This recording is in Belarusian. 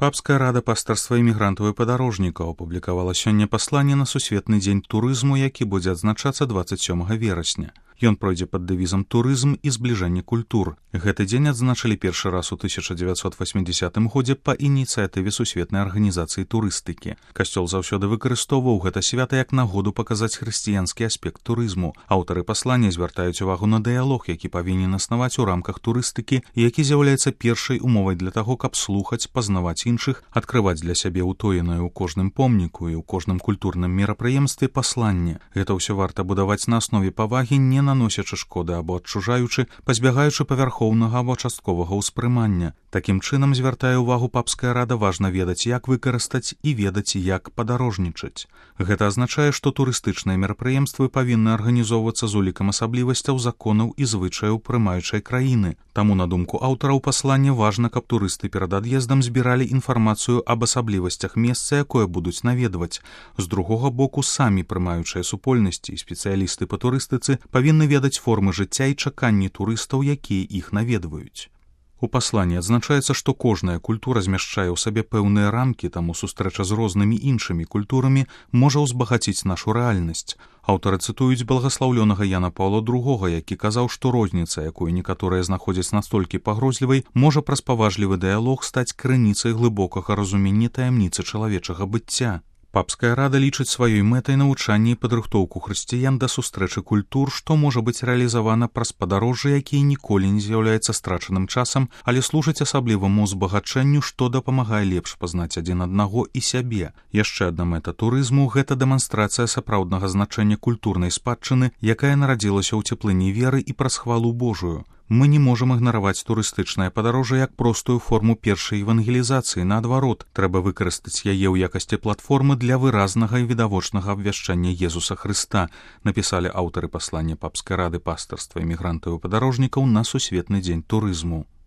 Папская рада пастарства імігрантаў і падарожнікаў апублікавала сёння пасланне на сусветны дзень турызму, які будзе адзначацца 27 верасня. Ён пройдзе пад дэвізам «Турызм і збліжэнне культур». Гэты дзень адзначылі першы раз у 1980 годзе па ініцыятыве Сусветнай арганізацыі турыстыкі. Касцёл заўсёды выкарыстоўваў гэта свята як нагоду паказаць хрысціянскі аспект турызму. Аўтары паслання звяртаюць увагу на дыялог, які павінен існаваць у рамках турыстыкі і які з'яўляецца першай умовай для таго, каб слухаць, пазнаваць іншых, адкрываць для сябе ўтоенае ў кожным помніку і ў кожным культурным мерапрыемстве пасланне. Гэта ўсё варта будаваць на аснове павагі, не наносячы шкоды або адчужаючы, пазбягаючы павярхоўнага або частковага ўспрымання. Такім чынам, звяртае ўвагу папская рада, важна ведаць, як выкарыстаць і ведаць, як падарожнічаць. Гэта азначае, што турыстычныя мерапрыемствы павінны арганізоўвацца з улікам асаблівасцяў, законаў і звычаяў прымаючай краіны. Таму, на думку аўтараў паслання, важна, каб турысты перад ад'ездам збіралі інфармацыю аб асаблівасцях месца, якое будуць наведваць. З другога боку, самі прымаючыя супольнасці і спецыялісты па турыстыцы павінны ведаць формы жыцця і чаканні турыстаў, якія іх наведваюць. У пасланні адзначаецца, што кожная культура змяшчае ў сабе пэўныя рамкі, таму сустрэча з рознымі іншымі культурамі можа ўзбагаціць нашу рэальнасць. Аўтары цытуюць благаслаўлёнага Яна Паўла II, які казаў, што розніца, якую некаторыя знаходзяць настолькі пагрозлівай, можа праз паважлівы дыялог стаць крыніцай глыбокага разумення таямніцы чалавечага быцця. Папская рада лічыць сваёй мэтай навучанне і падрыхтоўку хрысціян да сустрэчы культур, што можа быць рэалізавана праз падарожжы, якія ніколі не з'яўляецца страчаным часам, але служаць асабліваму ўзбагачэнню, што дапамагае лепш пазнаць адзін аднаго і сябе. Яшчэ адна мэта турызму – гэта дэманстрацыя сапраўднага значэння культурнай спадчыны, якая нарадзілася ў цеплыні веры і праз хвалу Божую. Мы не можам ігнараваць турыстычнае падарожжа як простую форму першай евангелізацыі. Наадварот, трэба выкарыстаць яе ў якасці платформы для выразнага і відавочнага абвяшчання Езуса Хрыста, напісалі аўтары паслання Папскай рады пастарства імігрантаў і падарожнікаў на сусветны дзень турызму.